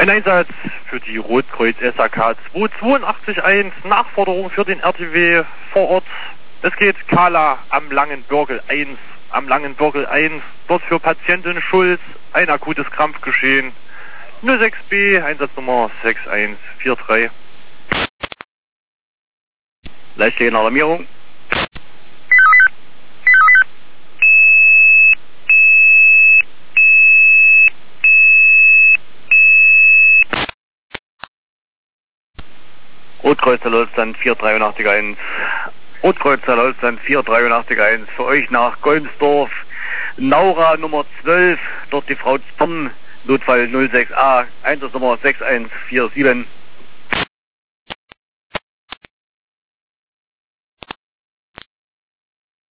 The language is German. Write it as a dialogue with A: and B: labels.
A: Ein Einsatz für die Rotkreuz SAK 2881, Nachforderung für den RTW vor Ort. Es geht Kala am Langen Bürgel 1, dort für Patientin Schulz, ein akutes Krampfgeschehen. 06B, Einsatznummer 6143.
B: Leistliche Alarmierung. Rotkreuz der Lotstand 43881. Rotkreuz der Lotstand 43881. Für euch nach Golmsdorf, Naura Nummer 12. Dort die Frau Zorn, Notfall 06A, Einsatznummer 6147.